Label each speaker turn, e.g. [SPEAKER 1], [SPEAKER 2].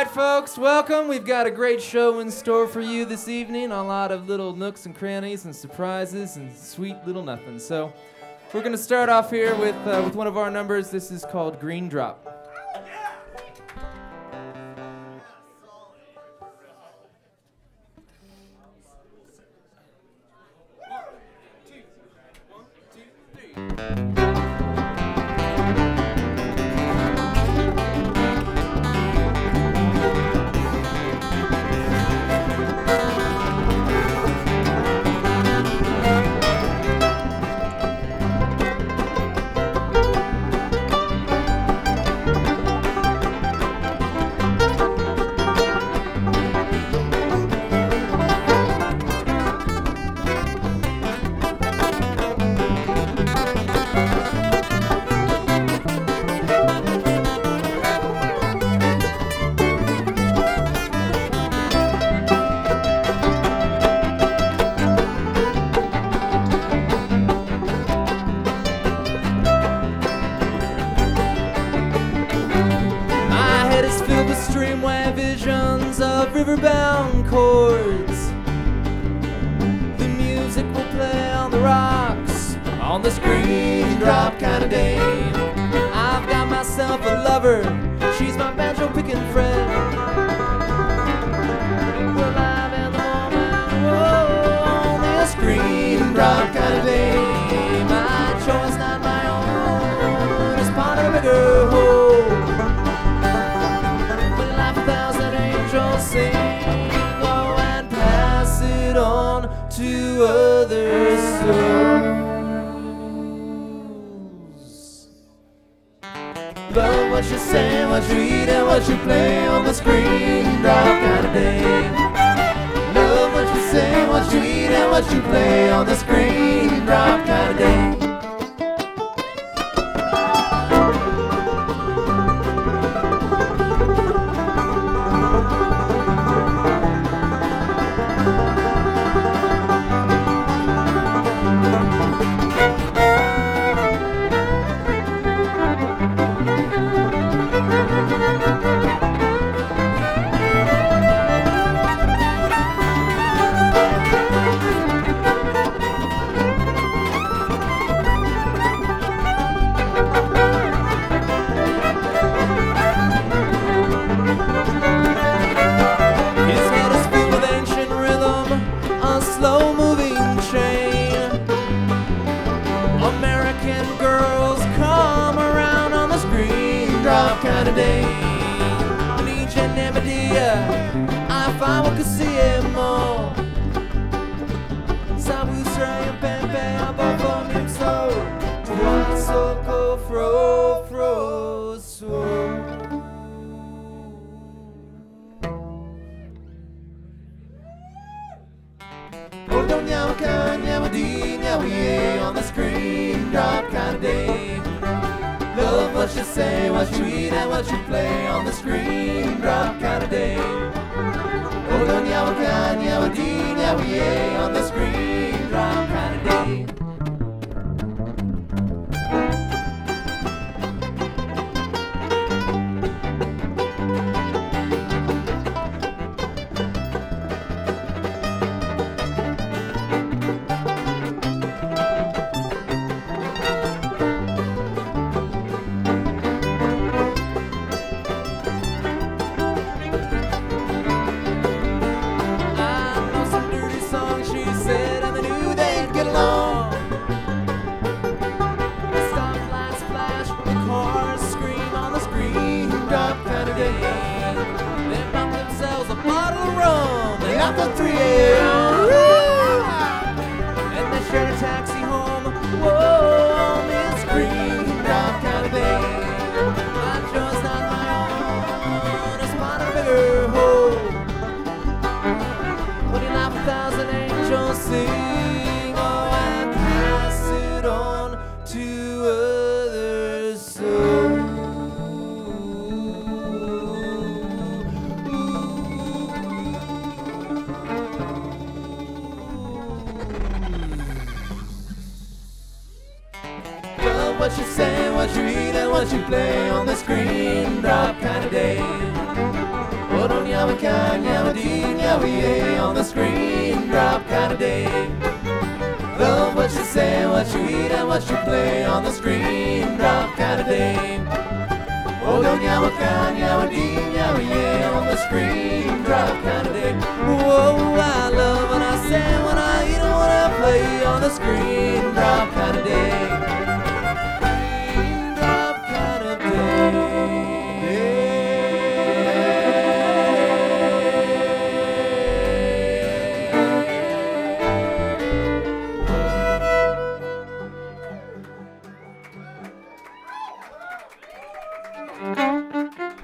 [SPEAKER 1] Folks, welcome. We've got a great show in store for you this evening. A lot of little nooks and crannies and surprises and sweet little nothings. So we're going to start off here with one of our numbers. This is called Green Drop. Riverbound chords. The music will play on the rocks on this green drop kind of day. I've got myself a lover, she's my banjo picking friend. We're live in the moment, whoa, on this green drop kind of day. My choice, not my own, it's part of a bigger whole. Sing, go and pass it on to other souls. Love what you say, what you eat, and what you play on the screen drop kind of day. Love what you say, what you eat, and what you play on the screen drop kind of day. On the screen drop kind of day. Love what you say, what you eat, and what you play on the screen drop kind of day. Oh, don't yawa can, yawa dee, yawa yay on the screen drop kind of day. what you say, what you eat, and what you play on the screen drop kind of day. Oh, yawa ka, yawa dee, yawa yay, on the screen drop kind of day. Love what you say, what you eat, and what you play on the screen drop kind of day. Oh, don't yawa ka, yawa dee, yawa yay, on the screen drop.